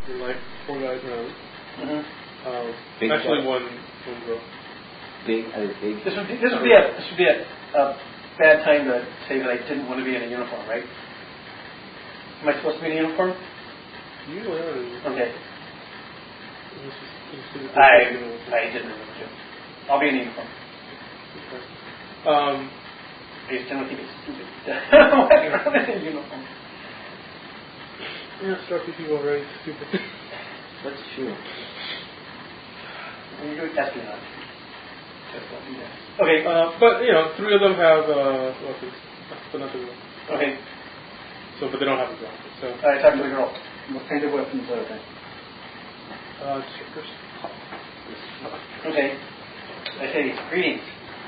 and like 4 guys around. Actually, one girl. Big. This would be a bad time to say that I didn't want to be in a uniform, right? Am I supposed to be in a uniform? Usually are. Okay. I didn't remember to. I'll be in a uniform. Okay. I just don't think it's stupid. Why run in a uniform? Yeah, Starfleet people are very stupid. That's true. You're an astronaut. Okay. But 3 of them have weapons, but not the girl. Okay. But they don't have a gun. So. Alright, talk to the girl. What kind of weapons are they? Strippers. Okay. I say greetings.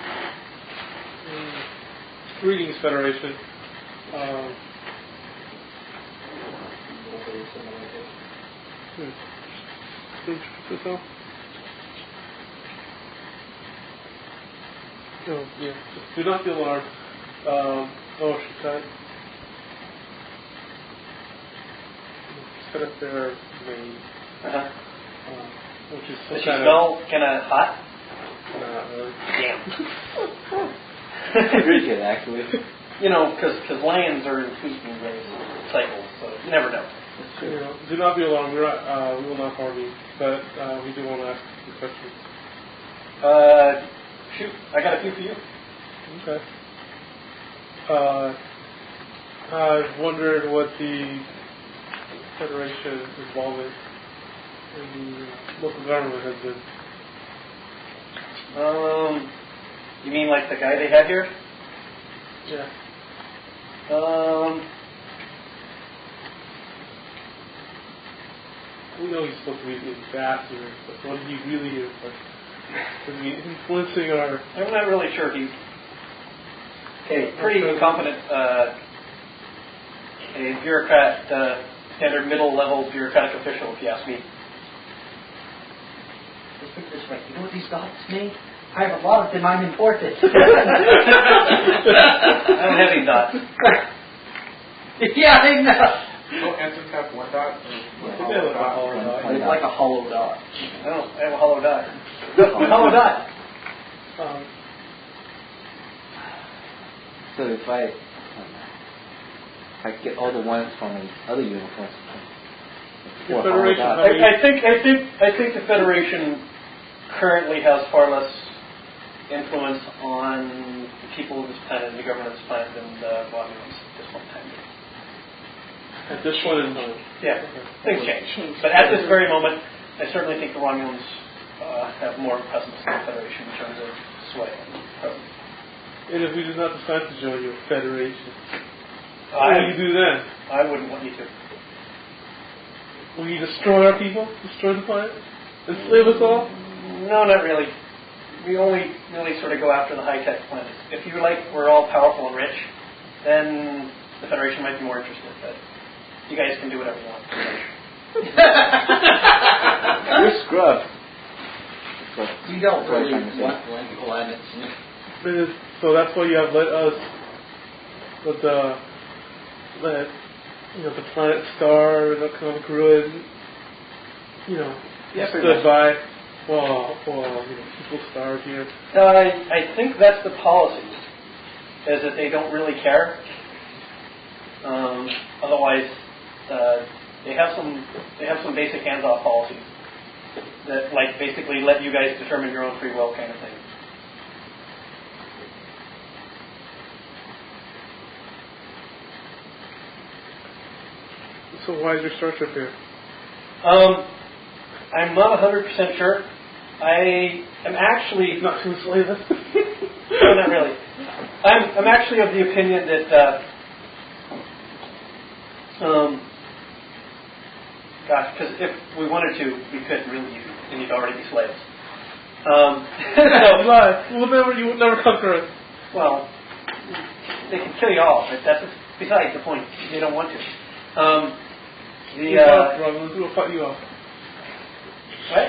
Greetings, Federation. Oh, yeah. Just do not be alarmed. She cut. Set up their main. Which is does she smell kind of hot? Not really. Damn. Rigid, actually. Because lions are in heat and rain cycles, so you never know. Do not be alarmed. We will not harm you, but we do want to ask you questions. Shoot, I got a few for you. Okay. I've wondered what the Federation involvement in the local government has been. You mean like the guy they had here? Yeah. We know he's supposed to be the ambassador, but what did he really do? Is he influencing our... I'm not really sure. He's pretty incompetent, a bureaucrat, standard middle-level bureaucratic official, if you ask me. Let's put it this way. You know what these dots mean? I have a lot of them. I'm imported. I don't have any dots. Yeah, I know. Oh, ensigns have 1 dot? It's like a hollow dot. I have a hollow dot. A hollow dot. So if I get all the ones from the other uniforms. The Federation. I think the Federation currently has far less influence on the people of this planet and the government of this planet than the Romulans at this point in time. At this point in time. Yeah, things change. But at this very moment, I certainly think the Romulans have more presence in the Federation in terms of sway and presence. And if we do not decide to join your Federation, what will you do then? I wouldn't want you to. Will you destroy our people? Destroy the planet? Enslave us all? No, not really. We only really sort of go after the high-tech planets. If you like, we're all powerful and rich, then the Federation might be more interested. But you guys can do whatever you want. You're scrubbed. You don't really want blank planets. So that's why you have let the planet star and the crew stood by while people starved here. I think that's the policy, is that they don't really care. Otherwise, they have some basic hands-off policies that basically let you guys determine your own free will kind of thing. So why is your starship here? I'm not 100% sure. I am actually not to enslave us. No, not really. I'm actually of the opinion that because if we wanted to, we could really use it, and you'd already be slaves. You would never conquer us. Well, they can kill you all, but that's besides the point. They don't want to. We'll fight you off. What?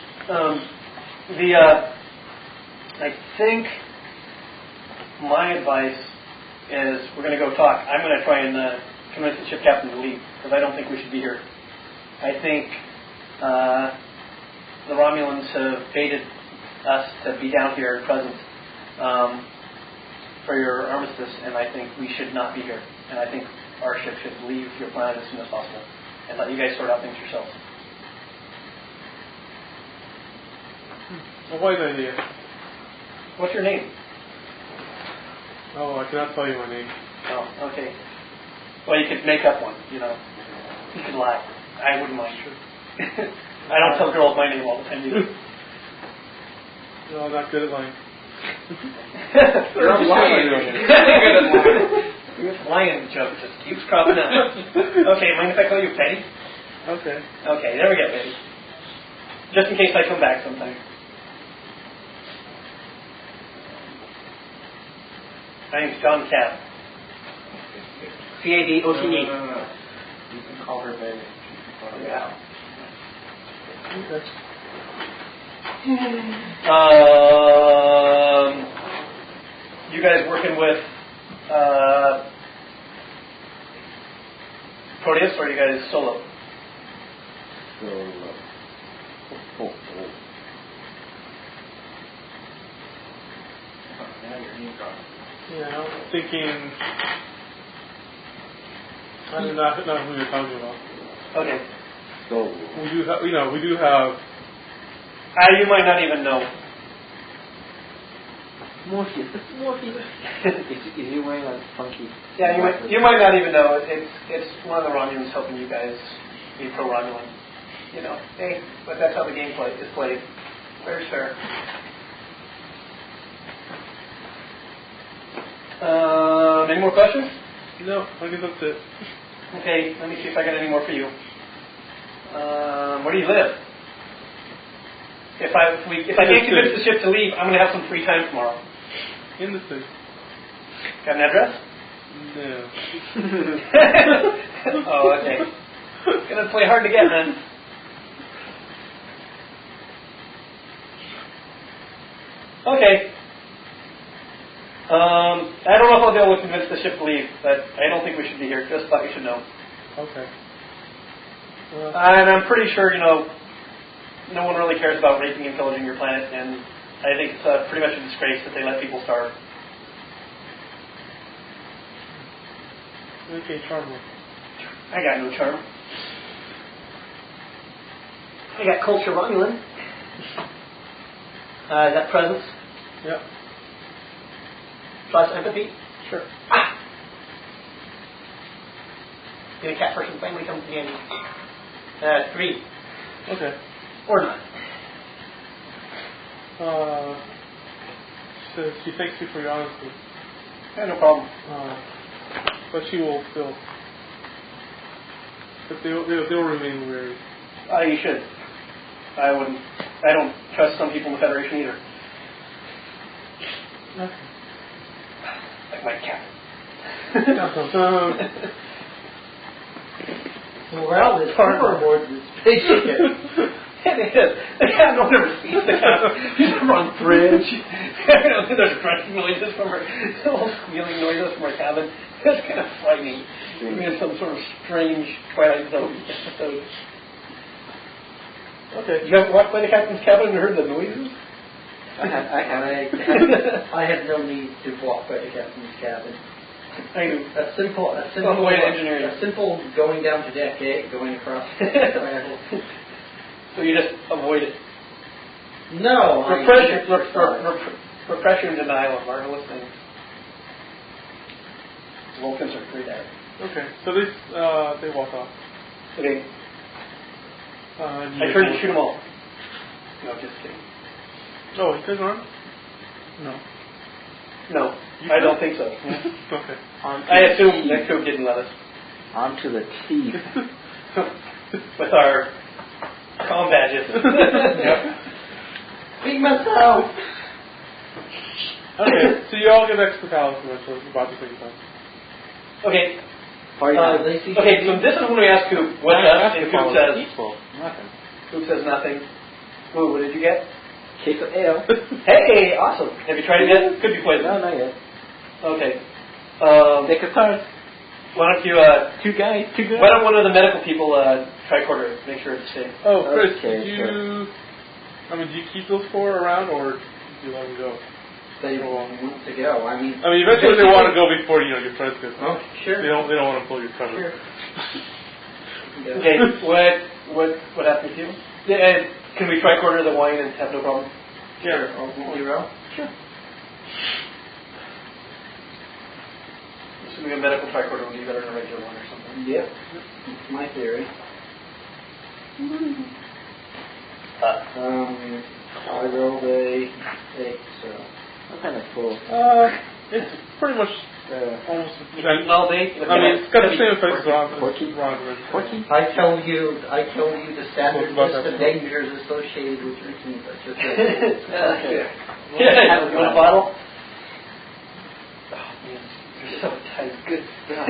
I think my advice is we're going to go talk. I'm going to try and convince the ship captain to leave because I don't think we should be here. I think the Romulans have baited us to be down here present for your armistice, and I think we should not be here. And I think our ship should leave your planet as soon as possible and let you guys sort out things yourselves. A white idea. What's your name? Oh, I cannot tell you my name. Oh, okay. Well, you could make up one, you know. You could lie. I wouldn't mind. I don't tell girls my name all the time either. No, I'm not good at lying. You're a liar. Good at lying. Your lion joke just keeps cropping up. Okay, mind if I call you Betty? Okay. Okay, there we go, Betty. Just in case I come back sometime. My name's John Cav. C-A-D-O-T-E. No. You can call her Betty. Yeah. Okay. You guys working with Proteus, or are you guys solo? So, oh. Now your name gone. Yeah, I'm thinking. I do not know who you're talking about. Okay. So, We do have, we do have. You might not even know. Morpheus. Is he wearing a funky? Yeah, you might not even know. It's one of the Romulans helping you guys be pro-Romulan. You know, hey, but that's how the game is played. Fair's fair. Any more questions? No, I guess that's it. Okay, let me see if I got any more for you. Where do you live? If I can't convince the ship to leave, I'm going to have some free time tomorrow. In the city. Got an address? No. Oh, okay. Gonna play hard to get, man. Okay. I don't know if I'll be able to convince the ship to leave, but I don't think we should be here. Just thought you should know. Okay. And I'm pretty sure, no one really cares about raping and pillaging your planet, and I think it's pretty much a disgrace that they let people starve. Okay, charming. I got no charm. I got culture Romulan. Is that presence? Yep. Plus empathy? Sure. Ah! Get a cat person finally comes in. 3. Okay. Or not. Says she thanks you for your honesty. Yeah, no problem. But she will still. But they'll remain wary. You should. I wouldn't. I don't trust some people in the Federation either. Okay. Like my cat. Well, it's far aboard this spaceship. It is. Yeah, no one ever sees the cat. She's never on bridge. There's grunting noises from her, little squealing noises from her cabin. It's kind of frightening. It's some sort of strange Twilight Zone episode. Okay. You haven't walked by the captain's cabin and heard the noises? I had no need to walk by the captain's cabin. I do. A simple way of engineering. A simple going down to deck A, going across. So you just avoid it. No, Repression and denial are marvelous things. Vulcans are great at it. Okay. So they walk off. Okay. I turned to shoot them all. No, just kidding. Oh, he took arm? No. No, I don't think so. Okay. I assume that Coop didn't let us. On to the teeth. With our comm badges. Yep. Big myself. Okay, so you all get back to the palace eventually, about the same time. Okay. They see Okay, so this is when we ask Coop what's up, and Coop says Nothing. Coop says nothing. Ooh, what did you get? Case of ale. Hey, awesome. Have you tried it yet? Could be poison. No, not yet. Okay. Deck of cards. Why don't you, Two guys. why don't one of the medical people tricorder it, make sure it's safe? Oh, Chris, Okay, did you? sure. I mean, do you keep those 4 around, or do you let them go? They want to go. I mean, Eventually they want to go before your friends get. Oh, sure. They don't want to pull your cover. Sure. Okay, what happened to you? Yeah, can we tricorder the wine and have no problem? Sure. Zero? Sure. Assuming a medical tricorder would be better than a regular one or something. Yep. That's my theory. I rolled a 8, so. What kind of cool? It's pretty much almost. Well, it's got the same effects as Ron. Porky? I tell you the standard What about list of that? dangers associated with drinking such a thing. Okay. Yeah, you want a bottle? Oh man, you're so tight. Good stuff.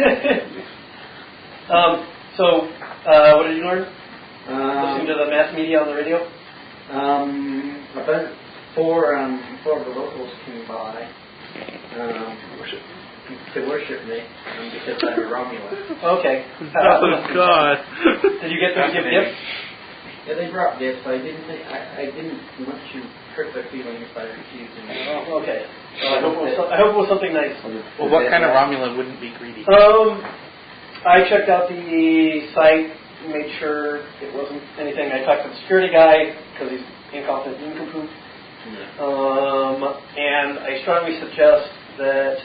What did you learn? Listening to the mass media on the radio? About four of the locals came by to worship me because I'm a Romulan. Okay. Oh God! Did you get them to give gifts? Yeah, they brought gifts, but I didn't want to hurt their feelings by refusing. Oh, okay. I hope it was something nice. Well, what kind of Romulan wouldn't be greedy? I checked out the site, made sure it wasn't anything. I talked to the security guy because he's incompetent nincompoop. And I strongly suggest that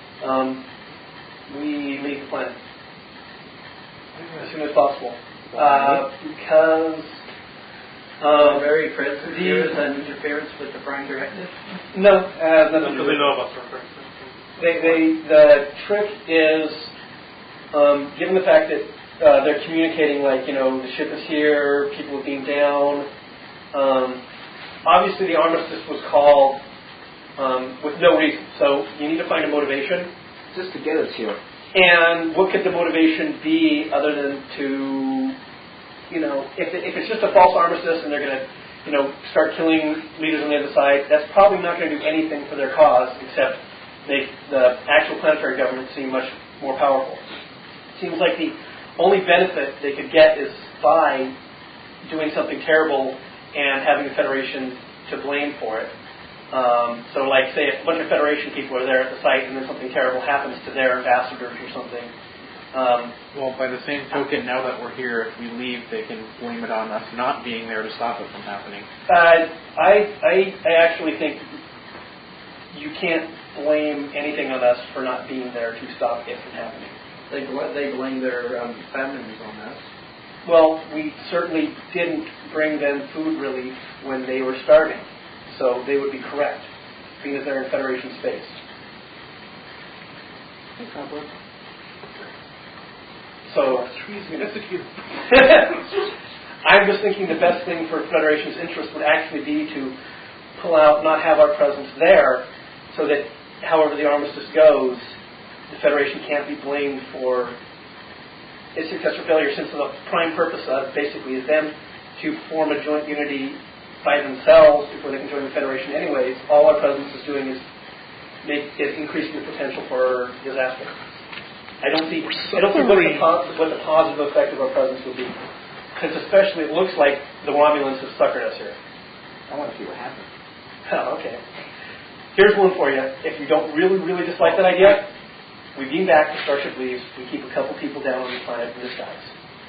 we leave the planet as soon as possible. Because very present here is an interference with the Prime Directive. no, nothing to Because do they know about surfing. the trick is, given the fact that they're communicating like, the ship is here, people are being down. Obviously, the armistice was called with no reason, so you need to find a motivation. Just to get us here. And what could the motivation be other than to, if it's just a false armistice and they're going to, start killing leaders on the other side, that's probably not going to do anything for their cause except make the actual planetary government seem much more powerful. It seems like the only benefit they could get is by doing something terrible and having the Federation to blame for it. So, like, say if a bunch of Federation people are there at the site and then something terrible happens to their ambassadors or something. Well, by the same token, now that we're here, if we leave, they can blame it on us not being there to stop it from happening. I actually think you can't blame anything on us for not being there to stop it from happening. They blame their famines on us. Well, we certainly didn't bring them food relief when they were starving, so they would be correct, being that they're in Federation space. So, I'm just thinking the best thing for Federation's interest would actually be to pull out, not have our presence there, so that however the armistice goes, the Federation can't be blamed for its success or failure, since the prime purpose of basically is them to form a joint unity by themselves before they can join the Federation anyways. All our presence is doing is increasing the potential for disaster. I don't see what the positive effect of our presence would be. Because especially it looks like the Romulans have suckered us here. I want to see what happens. Oh, okay. Here's one for you. If you don't really, really dislike that idea, we beam back, the starship leaves, we keep a couple people down on the planet in disguise.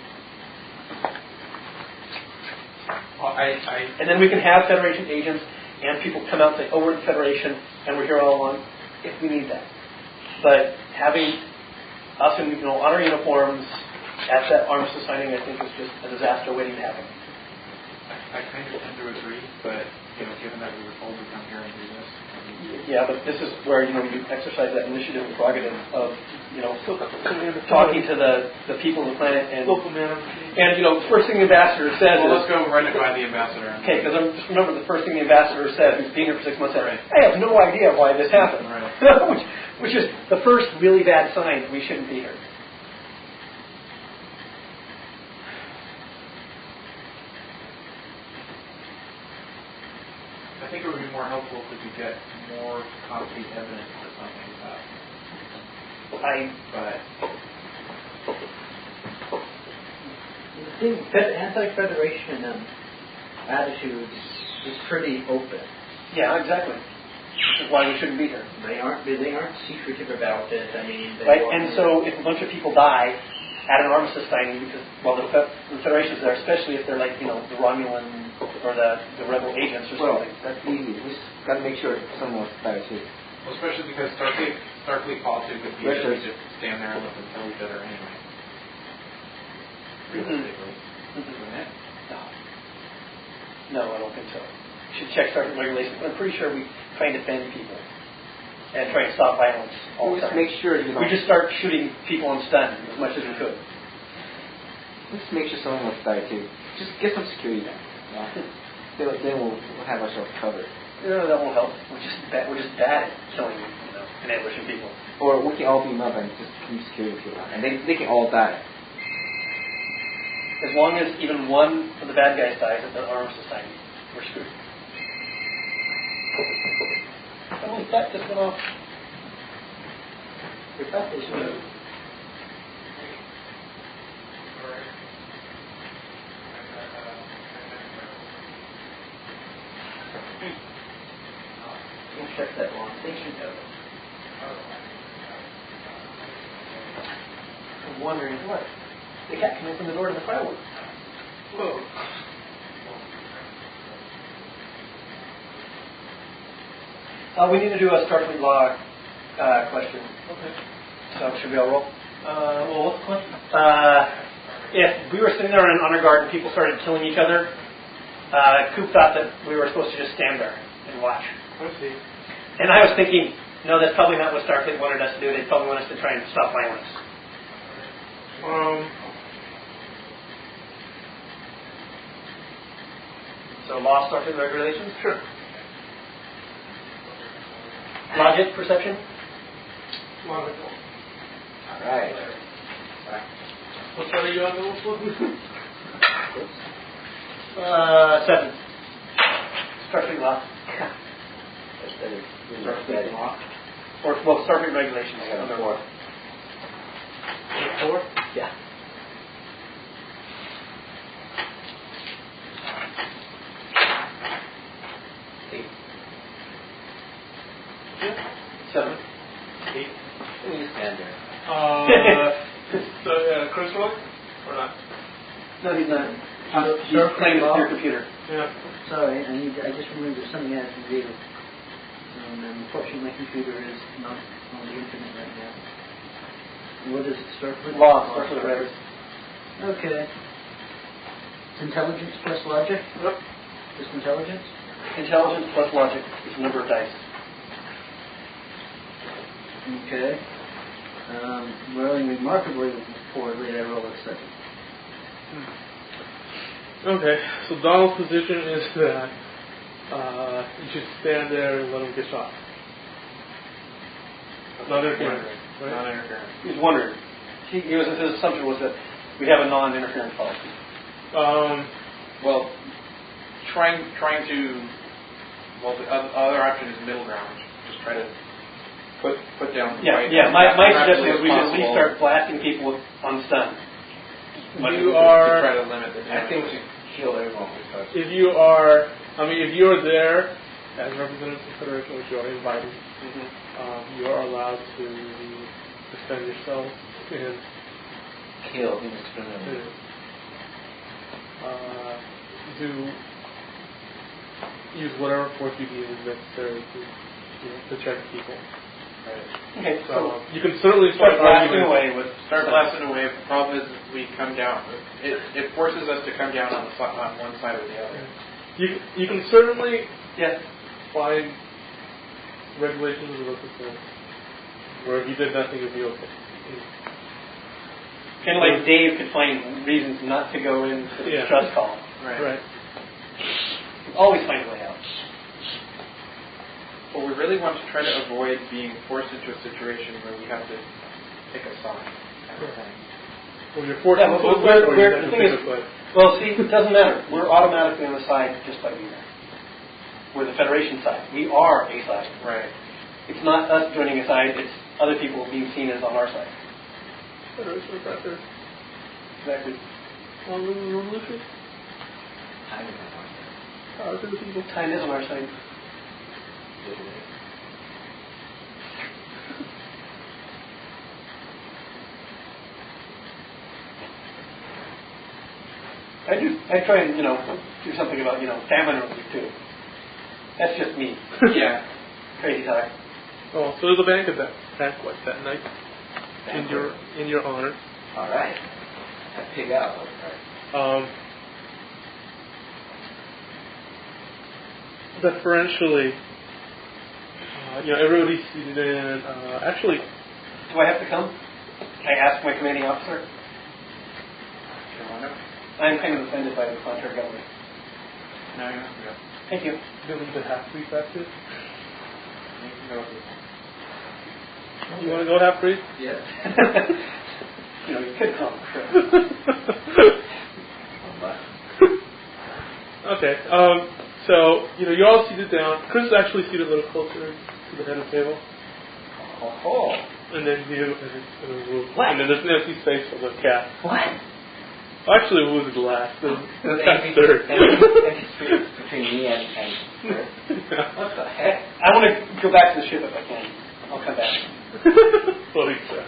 Well, And then we can have Federation agents and people come out and say, oh, we're the Federation and we're here all along, if we need that. But having us in on our uniforms at that armistice signing, I think, is just a disaster waiting to happen. I kind of tend to agree, but given that we were told to come here and do this. Yeah, but this is where you exercise that initiative and prerogative of talking to the people of the planet and local man. And the first thing the ambassador says Well, is, let's go run it by the ambassador. okay, because just remember the first thing the ambassador said, who's been here for 6 months, said, I have no idea why this happened. Right. which is the first really bad sign we shouldn't be here. I think it would be more helpful if we could get more concrete evidence that something is happening. But think that anti-federation attitude is pretty open. Yeah, exactly. Which is why we shouldn't be here. They aren't secretive about it. I mean, Right, and so if a bunch of people die at an armistice signing, because, well, the Federation's there, especially if they're like, the Romulan or the rebel agents or Well, something. that's easy. We just got to make sure someone was there too. Well, especially because Starfleet policy would be Right, that we right. just stand there and let them kill each other anyway. Realistically. Wouldn't it? No, I don't think so. We should check Starfleet regulations. I'm pretty sure we try and defend people and try and stop violence all We'll the just time. make sure We just start shooting people on stun as much as we could. Let's make sure someone was there too. Just get some security there. Then we'll have ourselves covered. No, that won't help. We're just bad at killing, and ambushing people. Or we can all beam up and just keep security people out, and they can all die. As long as even one of the bad guys dies at the armistice signing, we're screwed. Oh, that just went off. If that was me, we'll check that one. They should have it. I'm wondering what. The cat can open the door to the fireworks. Whoa. We need to do a Starfleet law question. Okay. So should we all roll? Well, what's the question? If we were sitting there in honor guard and people started killing each other, Coop thought that we were supposed to just stand there and watch. I see. And I was thinking, no, that's probably not what Starfleet wanted us to do. They probably want us to try and stop violence. So law, Starfleet regulations? Sure. Logic, perception? Logical. Alright. What side are you on the one? 7. Starfleet law. That's better. Starfleet law. Or, well, Starfleet regulations. I got a 4. 4? Yeah. Seven. 8. We just stand there. So, Chris Roy? Or not? No, he's not. He's Starfleet playing with law. your computer. Yeah. Sorry, I just remembered something I have to do. Unfortunately, my computer is not on the internet right now. What is it, Starfleet? Law, Starfleet regs. Okay. Intelligence plus logic? Yep. Just intelligence? Intelligence plus logic is a number of dice. Okay. Rolling remarkably poorly, I roll a 7. Okay, so Donald's position is that you should stand there and let him get shot. Not interfering, right? Not interfering. He was wondering. His assumption was that we have a non-interference policy. Well, trying to. Well, the other option is middle ground. Just try to put down the fight. My as suggestion rapidly was as we should at least possible. start blasting people on stun. You To are, try to limit the I damage. think we should kill everyone we touch. if you're there as representatives of the Federation, which you are invited, you are allowed to defend yourself and Kill indiscriminately. to use whatever force you deem is necessary to protect people. Right. Okay, So you can certainly start start blasting arguing. away with Start blasting away. The problem is we come down. It forces us to come down on one side or the other. You can certainly Yeah. find regulations of what to say. Where if you did nothing, it'd be okay. Kind of like Dave could find reasons not to go into the Yeah. distress call. Right. Always find a way out. Well, we really want to try to avoid being forced into a situation where we have to pick a side. Kind of thing. Well, you're forced Yeah, into well, a side, or you the have to thing pick is- a side. Well, see, it doesn't matter. We're automatically on the side just by being there. We're the Federation side. We are a side. Right. It's not us joining a side, it's other people being seen as on our side. Federation is right there. Exactly. on Lucius? Time is not one. Power to the people. Time is on our side. I try and, do something about, famine relief too. That's just me. Yeah. Crazy talk. Oh, so there's a banquet that night in your honor. All right. I pig out. All right. Deferentially, everybody's seated in. Actually, do I have to come? Can I ask my commanding officer? I'm kind of offended by the contrary government. No, you don't have to go. Thank you. you leave the half-priest back to. You can go. You want to go half-priest? Yes. You could come. Okay. So, you're all seated down. Chris is actually seated a little closer to the head of the table. Oh. And then you, and then there's an empty space for the cat. What? Actually, Wu was last. That's third. Empty space between me and her. What the heck? I want to go back to the ship if I can. I'll come back. What he said.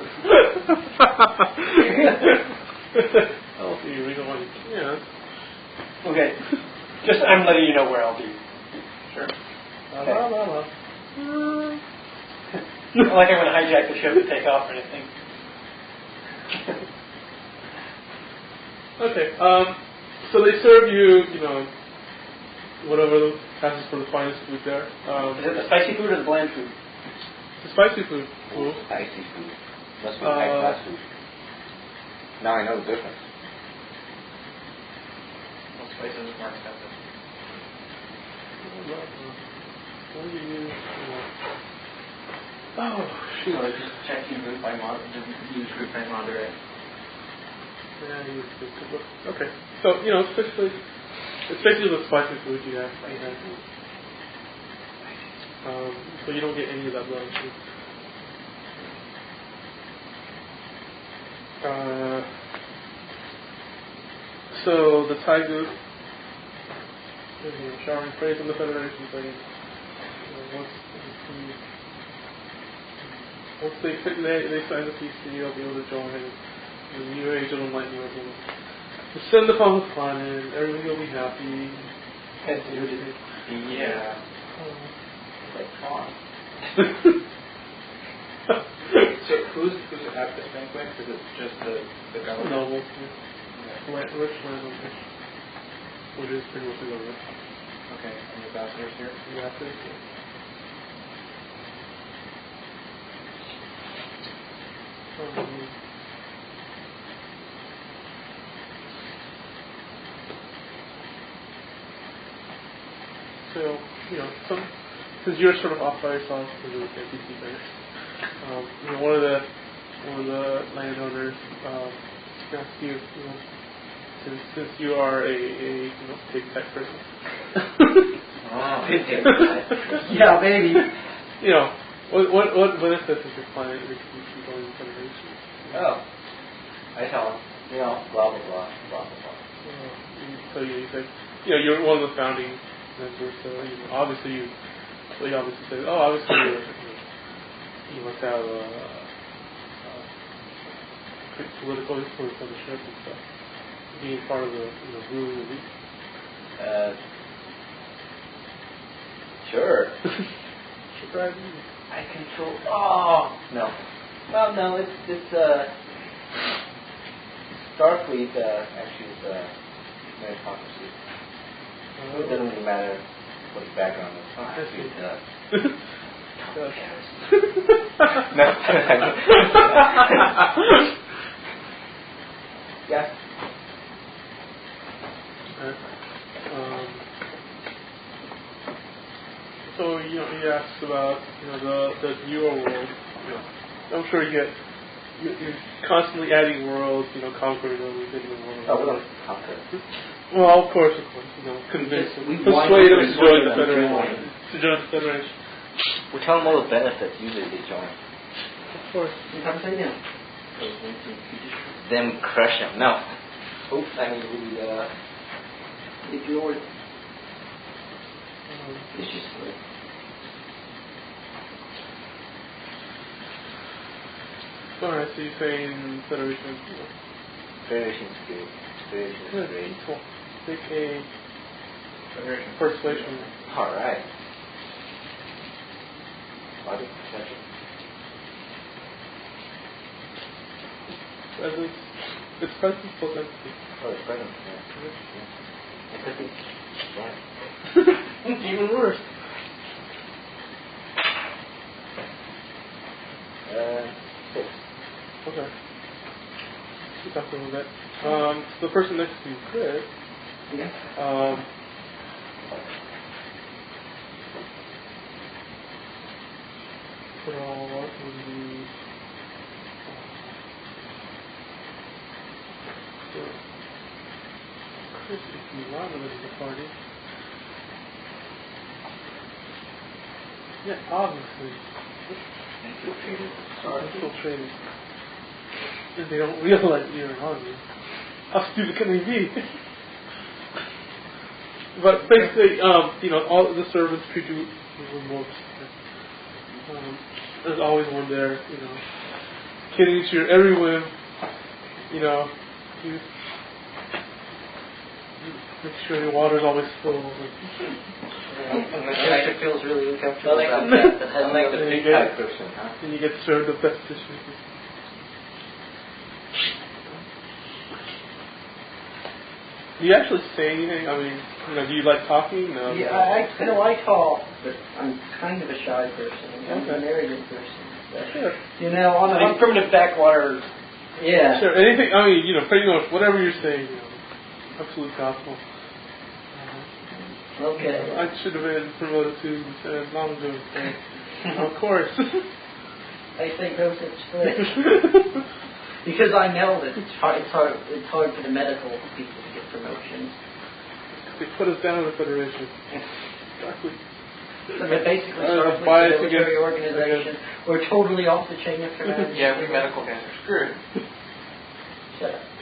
I don't see any reason why you can't. Okay. Just, I'm letting you know where I'll be. Sure. Okay. Not like I'm going to hijack the ship and take off or anything. Okay. So they serve you, whatever passes for the finest food there. Is it the spicy food or the bland food? The spicy food. Cool. Spicy food. Must be high class food. Now I know the difference. Most places are more expensive. What do you use? Oh, shoot. So just check use group by Monterey. Yeah, you use good. Okay. So, it's basically the spicy food you have. So you don't get any of that blood. So the Taigu, showering praise on the Federation thing. Once they sign the peace deal, they'll be able to join. The new age of enlightenment will descend upon the planet. Everybody will be happy. Yeah. Like Tron. So who's at this banquet? Is it just the government? Nobles, yeah. Rich landowners. Which is pretty much the government. Okay, and the ambassadors here? Ambassadors, yeah. So, since you're sort of off by yourself because of the NPC thing, one of the landowners asked you, since you are a big tech person. Yeah, baby. What benefits does your client receive from going to the Federation? Oh. I tell him, blah, blah, blah, blah, blah. So you say, you're one of the founding members, so obviously you say, you must have political influence on the ship and stuff. Being part of the ruling elite. Sure. Surprise. I control. Oh no. Well, no. It's Starfleet. Actually, it's meritocracy. It doesn't really matter what his background is. Oh, actually, it does. No. Yeah. So he asks about the newer world. I'm sure you're constantly adding worlds, conquering them, getting them one. Oh, we don't conquer. Well, of course, convince them, persuade them to join the Federation. We tell them all the benefits. Usually they join. Of course. Them crush them. No. Oops, I mean, If you're... It's just like... Alright, so you're saying Federation. Federation's good. Federation's Good, great. peaceful. Pick a Federation. persuasion. Alright. Logic, perception. Presence. It's presence plus empathy. Oh, it's present. Yeah. Empathy. Damn. Even worse. 6. Okay. Keep up a little bit. The person next to you, Chris. Yeah. Put all up in the. Chris is the nominator of the party. Yeah, obviously. Infiltrated. And they don't realize you're an army. How stupid can they be? But basically, all the servants treat you remote. There's always one there, kidding to your every whim. You make sure your water's always full. The character feels really uncomfortable about that. I'm like the big type person, huh? And you get served the best dishes. Do you actually say anything? I mean, do you like talking? No. Yeah, I talk, but I'm kind of a shy person. I'm Okay. an arrogant person. But, Sure. on primitive backwater. yeah. Sure. Anything. I mean, pretty much whatever you're saying. Absolute gospel. Okay. I should have been promoted to Lieutenant Longo. Of course. I say no such thing. Because I know that it's hard for the medical people to get promotions. They put us down in the Federation. Exactly. So they're basically bias a military against- organization. We're totally off the chain of command. Yeah, we medical guys are screwed. Shut up.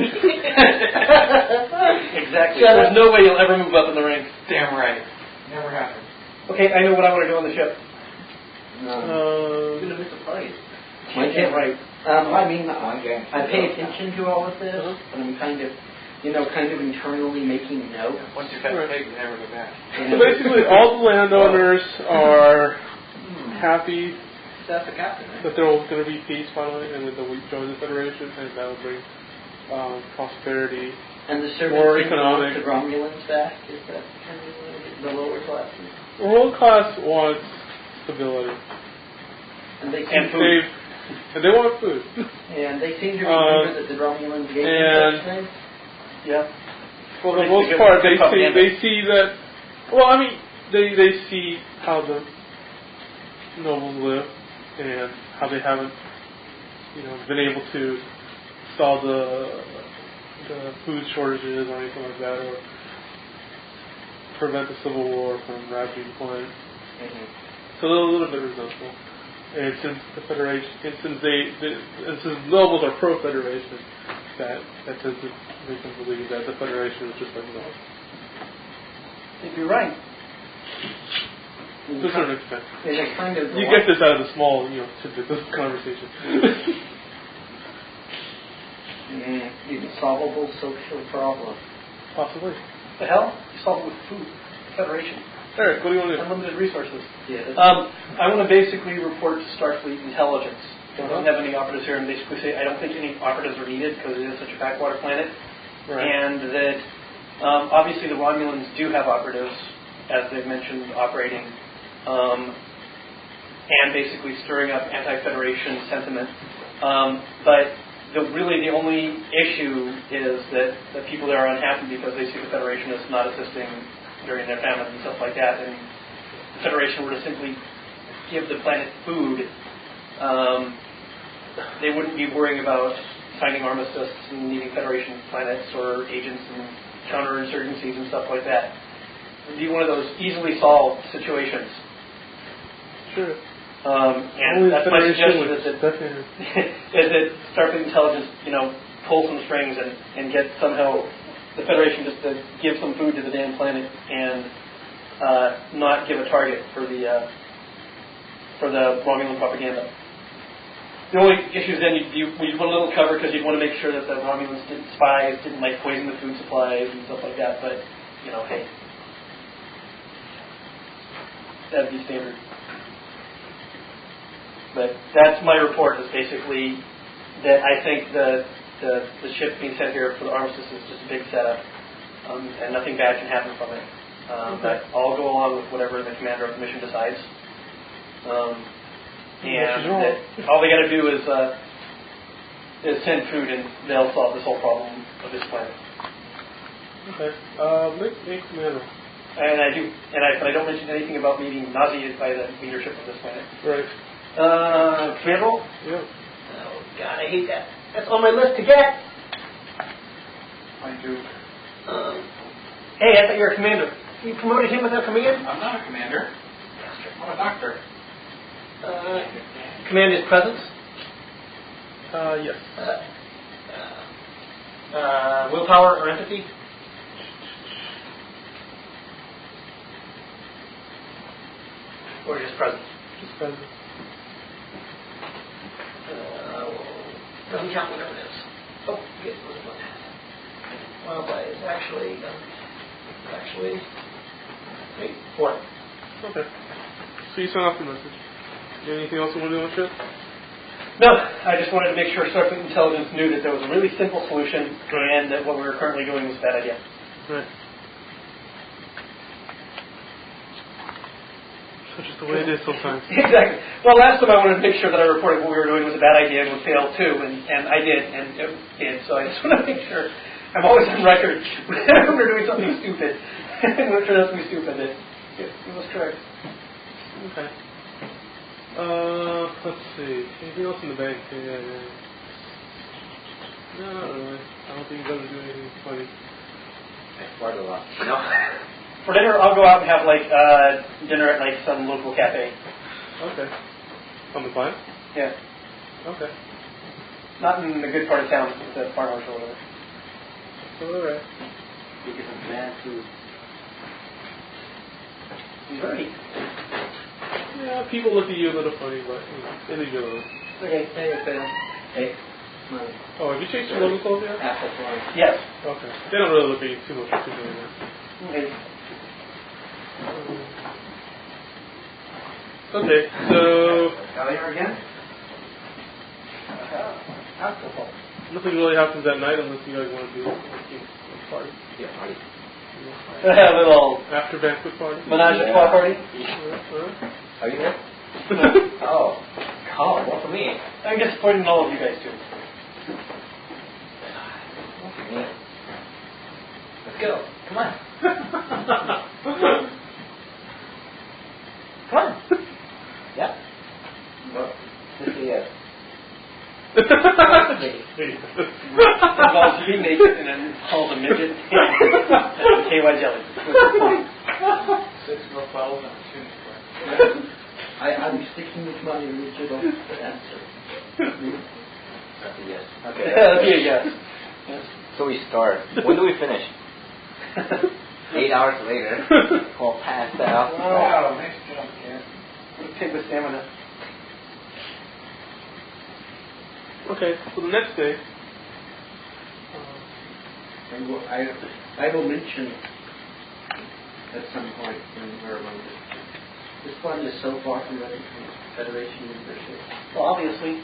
Exactly. Shut There's up. no way you'll ever move up in the ranks. Damn right. Never happened. Okay, I know what I want to do on the ship. You're going to miss a party. I can't write. I mean, One game. I pay attention to all of this, Uh-huh. and I'm kind of internally making notes. Once you've had a pig, you never go back. So basically, all the landowners are happy That's the captain, right? that there's going to be peace finally, and that they'll join the Federation, and that'll bring prosperity. And the More servants economic. the Romulans back. Is that kind of the lower classes? The world class wants stability. And they And seem food. And they want food. and they seem to remember that the Romulans gave them such things. Yeah. For the Makes most a good part, propaganda. they see that. Well, I mean, they see how the nobles live and how they haven't, been able to solve the food shortages or anything like that, or prevent the civil war from ravaging the planet. So they're a little bit resentful. And since the Federation, and since nobles are pro-Federation, that tends to make them believe that the Federation is just like no. If you're right. To a certain extent. And they kind of You get this out of the small, tidbits of conversation. It's a solvable social problem. Possibly. The hell? You solve it with food. Federation. Eric, what do you want to do? Unlimited resources. Yeah. I want to basically report to Starfleet intelligence. Don't have any operatives here, and basically say I don't think any operatives are needed because it is such a backwater planet, Right. and that obviously the Romulans do have operatives, as they've mentioned, operating, and basically stirring up anti-Federation sentiment. But the only issue is that the people there are unhappy because they see the Federation as not assisting during their famines and stuff like that, and the Federation were to simply give the planet food, they wouldn't be worrying about signing armistice and needing Federation planets or agents and counterinsurgencies and stuff like that. It would be one of those easily solved situations. Sure. And that's my suggestion is that definitely. is that Starfleet intelligence, pull some strings and get somehow the Federation just to give some food to the damn planet and not give a target for the Romulan propaganda. The only issue is then you'd want a little cover because you'd want to make sure that the Romulans spies didn't like poison the food supplies and stuff like that. But hey, that'd be standard. But that's my report. Is basically that I think the ship being sent here for the armistice is just a big setup, and nothing bad can happen from it. But I'll go along with whatever the commander of the mission decides. And that all they got to do is send food, and they'll solve this whole problem of this planet. Okay. Make commander. And but I don't mention anything about me being nauseated by the leadership of this planet. Right. Command roll? Yeah. Oh God, I hate that. That's on my list to get. I do. Hey, I thought you were a commander. You promoted him without command? I'm not a commander. I'm a doctor. Command his presence? Yes. Willpower or empathy? Or just presence? Just presence. Doesn't count whatever it is. Oh, it wasn't one. Wildlife is actually 4. Okay. So you sent off the message. Anything else you want to do on the ship? No, I just wanted to make sure Starfleet Intelligence knew that there was a really simple solution and that what we were currently doing was a bad idea. Right. So just the way it is sometimes. Exactly. Well, last time I wanted to make sure that I reported what we were doing was a bad idea and would fail too, and I did, and it did. So I just want to make sure I'm always on record whenever we're doing something stupid. And when it turns out to be stupid, it was correct. Okay. Let's see. Anything else in the bank? Yeah. No, not really. I don't think you guys are doing anything funny. Quite a lot. No. For dinner, I'll go out and have dinner at some local cafe. Okay. On the planet? Yeah. Okay. Not in the good part of town with the farmers or whatever. Alright. You get some bad food. Right. Yeah, people look at you a little funny, but they leave you alone. Okay. Hey, smile. Oh, have you changed your logo clothes yet? Apple pie. Yes. Okay. They don't really look at you too much anymore. Okay. Okay, so Earlier again? Alcohol. nothing really happens at night unless you guys want to do a party. Yeah, party. A little After banquet party. menage a trois party. Are you there? Oh. Call. What for me? I'm disappointed in all of you guys too. What for me? Let's go. Come on. Come on. Yeah? No. Just say yes. Involves you being naked and then called a midget and KY jelly. 6 milk bottles and a tuning square. I'm sticking with my original answer. That's a yes. Okay. That'd be a yes. Yes. So we start. When do we finish? 8 hours later. All passed out. Wow, nice job, Ken. What a pig with stamina. Okay, so the next day. I will mention at some point when we're among this planet is so far from ready for Federation membership. Well, obviously.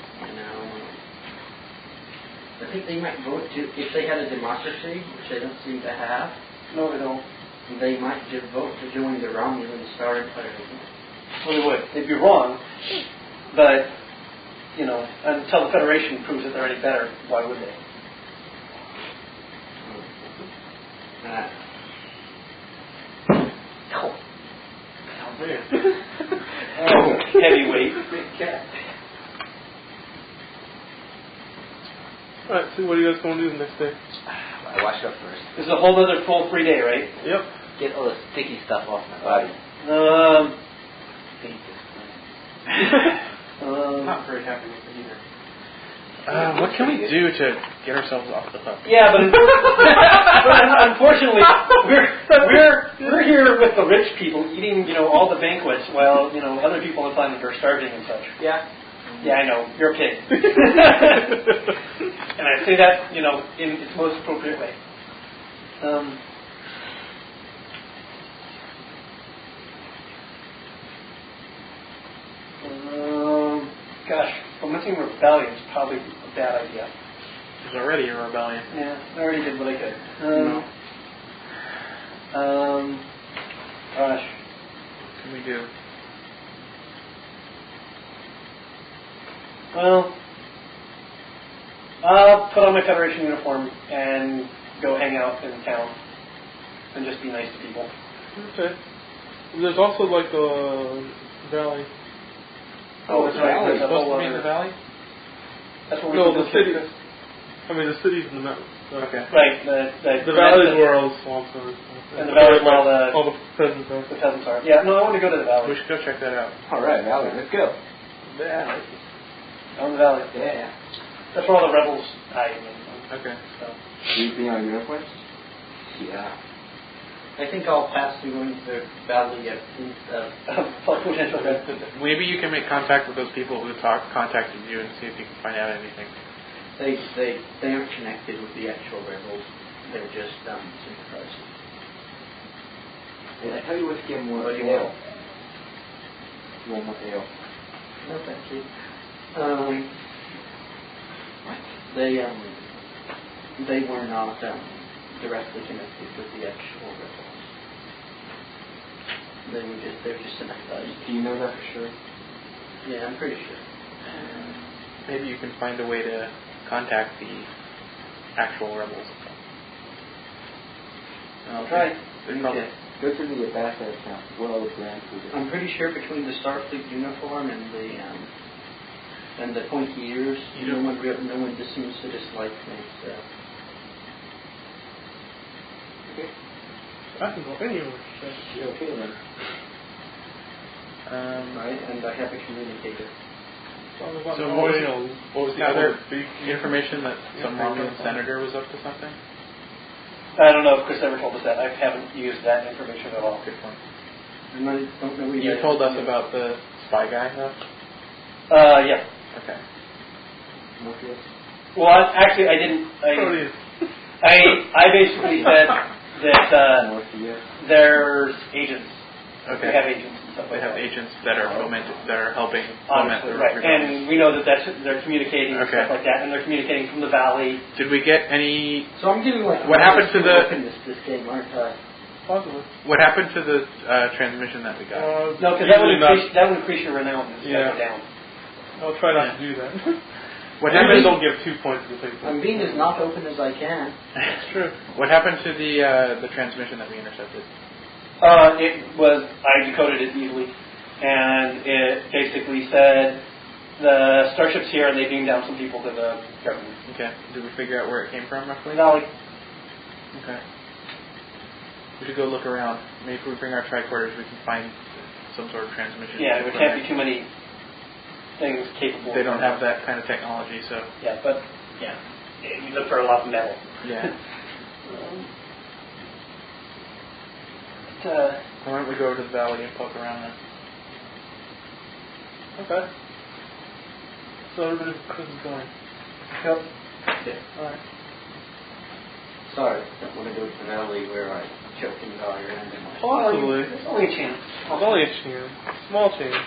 I think they might vote if they had a democracy, which they don't seem to have. No, they don't. They might just vote to join the Romulan Star Empire. Well, they would. They'd be wrong. But, until the Federation proves that they're any better, why would they? Oh man. Heavyweight. Big cat. Alright, so what are you guys going to do the next day? I washed up first. This is a whole other full free day, right? Yep. Get all the sticky stuff off my body. I'm not very happy with it either. What can we do to get ourselves off the hook? Yeah, but unfortunately, we're here with the rich people eating, all the banquets, while other people on the planet are starving and such. Yeah. Yeah, I know. You're a pig. And I say that, in its most appropriate way. Gosh, fomenting rebellion is probably a bad idea. There's already a rebellion. Yeah, I already did what I could. Gosh. What can we do? Well, I'll put on my Federation uniform and go hang out in town and just be nice to people. Okay. There's also like a valley. Oh, that's right. We're There's a supposed whole to be in the other- valley? That's what we No, do. the city. I mean, the city's in the mountains. Okay. Right. The valley's where all the swamps are. And the valley's where all the peasants are. the peasants are. Yeah, no, I want to go to the valley. We should go check that out. All right, Valley, let's go. Yeah. On the valley. Yeah. That's where all the rebels hide. Okay. So. You being on uniforms? Yeah. I think I'll pass through going to the valley at Potential. Maybe you can make contact with those people who contacted you and see if you can find out anything. They aren't connected with the actual rebels. They're just sympathizers. Did I tell you what to get more What do you ale? want? You want more ale? No, thank you. What? They were not directly connected with the actual rebels. They were just sympathizers. Do you know that for sure? Yeah, I'm pretty sure. Maybe you can find a way to contact the actual rebels. I'll try. They probably- Okay. Go to the ambassador account. What all the brands we get. I'm pretty sure between the Starfleet uniform and the pointy ears, no one just seems to dislike me. So. Okay. I can go anywhere. Yeah, okay then. Right, and I have a communicator. So what was the other information that some Romulan senator was up to something? I don't know if Chris ever told us that. I haven't used that information at all. Good point. And I don't know what You told us about the spy guy, though? Yeah. Okay. Morpheus? Well, actually, I didn't. Proteus. I basically said that Morpheus. there's agents. Okay. They have agents and stuff They like have that. agents that are helping foment Honestly, the right. rebellion. And we know that they're communicating and Okay. stuff like that, and they're communicating from the valley. Did we get any? So I'm giving like What happened to the- open this game, aren't I? Possibly. What happened to the transmission that we got? No, because that would increase your renown and Yeah. step it down. I'll try not to do that. What Maybe happened? don't give 2 points to the thing. I'm being as not open as I can. That's true. What happened to the transmission that we intercepted? I decoded it easily, and it basically said the starship's here, and they beamed down some people to the government. Okay. Did we figure out where it came from roughly? Valley. Okay. We should go look around. Maybe if we bring our tricorders, we can find some sort of transmission. Yeah, there can't be too many things capable. They don't have that kind of technology, so. Yeah, but you look for a lot of metal. Yeah. Why don't we go over to the valley and poke around then? Okay. So everybody's going. Yep. Okay. Alright. Sorry, don't want to go to the valley where I choke and die or anything like that. Possibly. It's only a chance. It's only a chance. Small chance.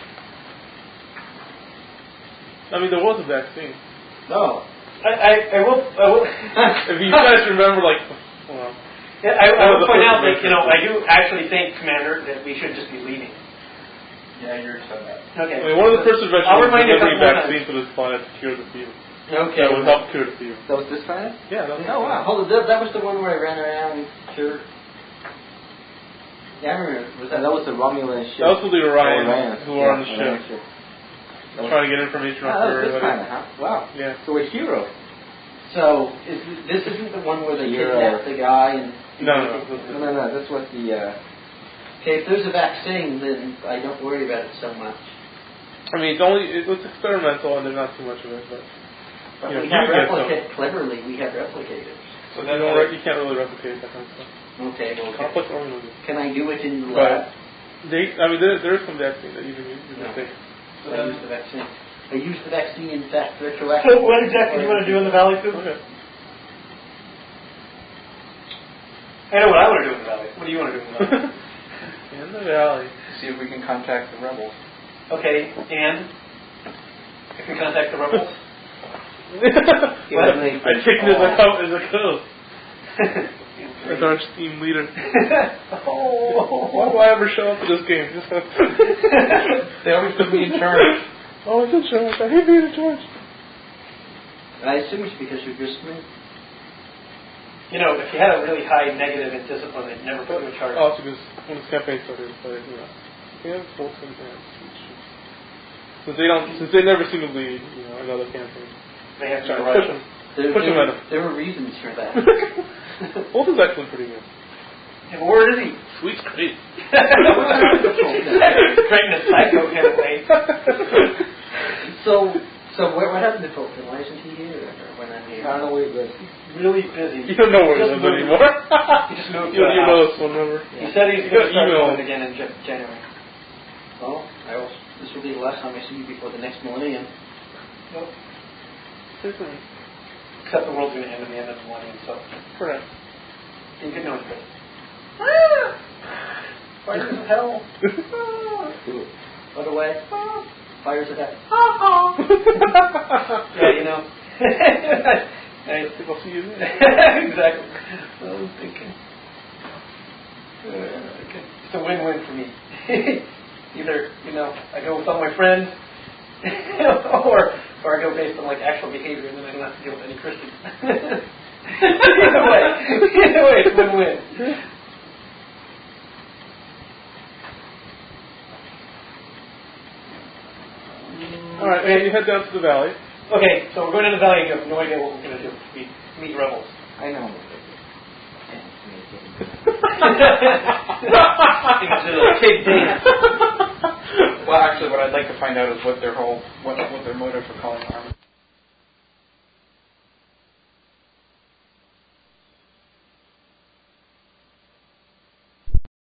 I mean, there was a vaccine. No. I will. If you guys remember, well, Yeah, I will the point first out that, adventure. I do actually think, Commander, that we should just be leaving. Yeah, you already said that. Okay. I mean, one of the first adventures I'll was remind you a delivering couple more vaccine to this planet to cure the fever. Okay. That would help cure the fever. That was this planet? Yeah, that was Oh, wow. Hold on, that was the one where I ran around. Sure. Yeah, I remember. That was the Romulan ship. That was for the Orions Orions. who were on the Orion ship. Trying to get information Ah, off that was this everybody. planet, huh? Wow. Yeah. So we're heroes. So, this isn't the one where they You're, kidnapped the guy and... No. No. This was the. Okay, if there's a vaccine, then I don't worry about it so much. I mean, it's experimental and there's not too much of it, but But you know, we have you get some. cleverly, we have replicators. So then you can't really replicate that kind of stuff. Okay, well, Complex organisms. can I do it in the But lab? there is some vaccine that you can use. No. Take. So I use the vaccine. I use the vaccine, in fact, retroactively. So what exactly do you want to do in the valley, Sue? Okay. I know what I want to do in the valley. What do you want to do in the valley? In the valley. See if we can contact the rebels. Okay, and if we contact the rebels? I take it as a code. As our team leader. Why do I ever show up to this game? They always put me in charge. Oh, it's in charge. I hate being in charge. I assume it's because you're just me. You know, if you had a really high negative in discipline, they'd never put you in charge. Also, because when this campaign started, we have full team hands. Since they never seem to lead, another campaign. They have to push them. Push them at them. There were reasons for that. Bolton's actually pretty good. And where is he? Sweet's great. Great in a psycho kind of way. So what happened to Fulton? Why isn't he here? Or when I'm here? I don't know where he lives. Really busy. You don't know where he lives anymore. He just moved to You a know house. his phone number. He said he's going to start Email. going again in January. Well, this will be the last time I see you before the next millennium. Nope. Certainly. Except the world's going to end in the end of the millennium, so. Correct. You can know it's good. Fires of hell. By the way, fires of hell. Yeah, you know. Nice. People see you there. Exactly. I was thinking. Okay. It's a win-win for me. Either, I go with all my friends, or I go based on actual behavior, and then I don't have to deal with any Christians. Either way, it's win-win. All right, and you head down to the valley. Okay, so we're going to the valley, and you have no idea what we're going to do. Meet rebels. I know. Big dance. Well, actually, what I'd like to find out is what their motive for calling army.